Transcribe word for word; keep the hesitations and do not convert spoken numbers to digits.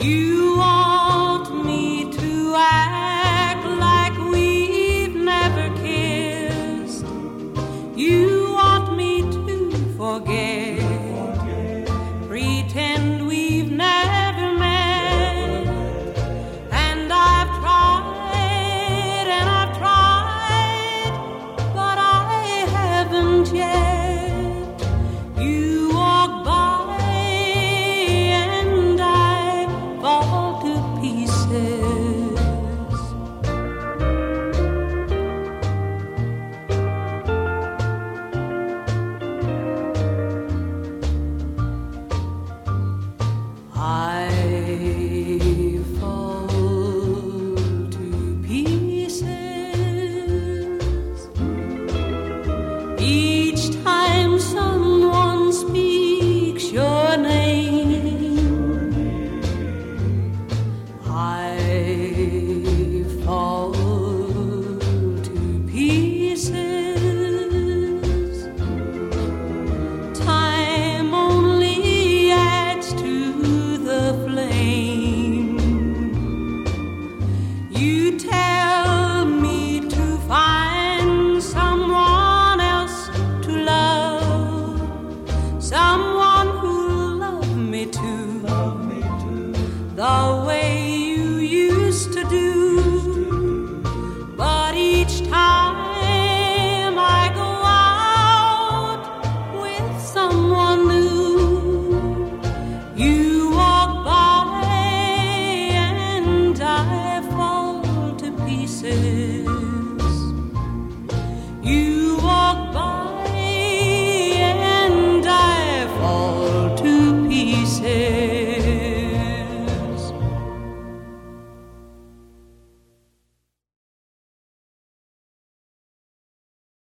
You want me to act like we've never kissed. You want me to forget, pretend we've never met. And I've tried and I've tried, but I haven't yet. You walk by and I fall to pieces. I